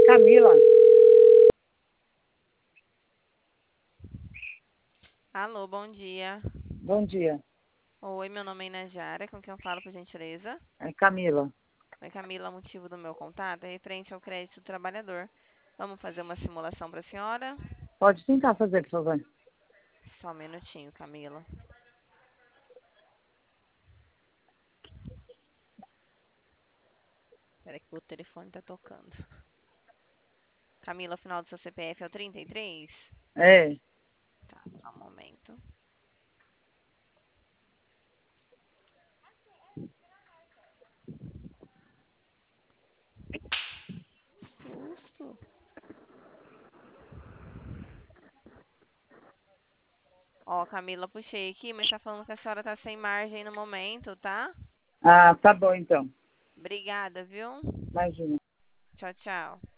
Camila. Alô, bom dia. Bom dia. Oi, meu nome é Inajara, com quem eu falo, por gentileza? É Camila. Oi, Camila, o motivo do meu contato é referente ao crédito do trabalhador. Vamos fazer uma simulação para a senhora? Pode tentar fazer, por favor. Só um minutinho, Camila. Espera que o telefone tá tocando. Camila, o final do seu CPF é o 33? É. Tá, só um momento. Susto. Ó, Camila, puxei aqui, mas tá falando que a senhora tá sem margem no momento, tá? Ah, tá bom então. Obrigada, viu? Imagina. Tchau, tchau.